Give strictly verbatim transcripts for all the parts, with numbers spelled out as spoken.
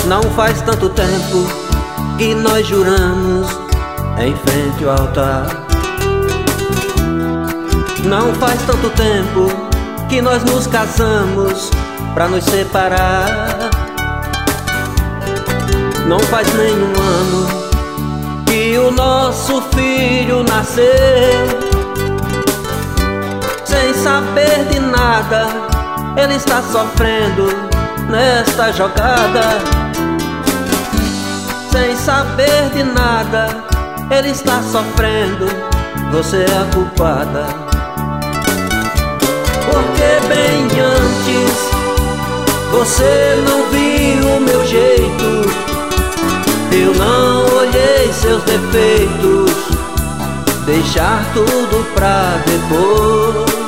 Não faz tanto tempo que nós juramos em frente ao altar. Não faz tanto tempo que nós nos casamos pra nos separar. Não faz nenhum ano que o nosso filho nasceu. Sem saber de nada, ele está sofrendo nesta jogada. Sem saber de nada, ele está sofrendo, você é a culpada. Porque bem antes você não viu o meu jeito, eu não olhei seus defeitos, deixar tudo pra depois.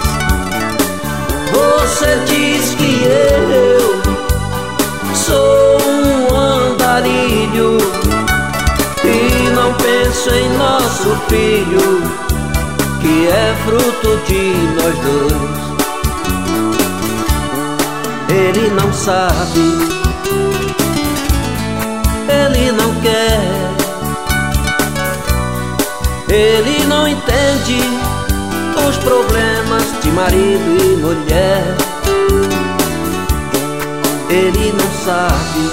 Você diz que eu sou um andarilho e não penso em nosso filho, que é fruto de nós dois. Ele não sabe, ele não quer, ele não entende os problemas de marido e mulher. Ele não sabe,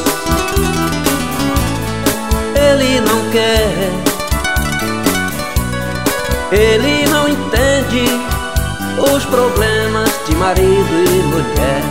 ele não quer, ele não entende os problemas de marido e mulher.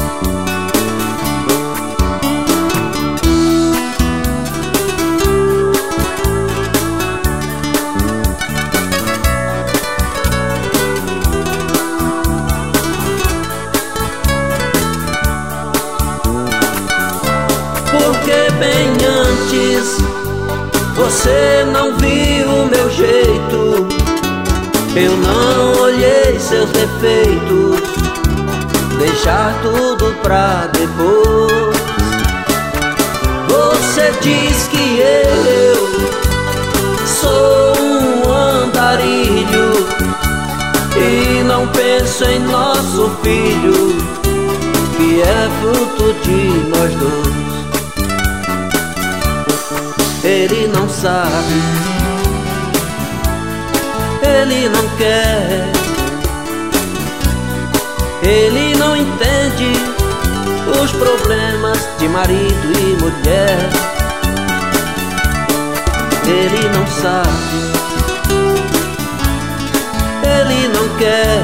Porque bem antes você não viu o meu jeito, eu não olhei seus defeitos, deixar tudo pra depois. Você diz que eu sou um andarilho e não penso em nosso filho, que é fruto de nós dois. Ele não sabe, ele não quer, ele não entende os problemas de marido e mulher. Ele não sabe, ele não quer,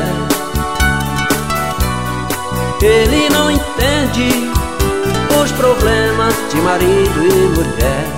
ele não entende os problemas de marido e mulher.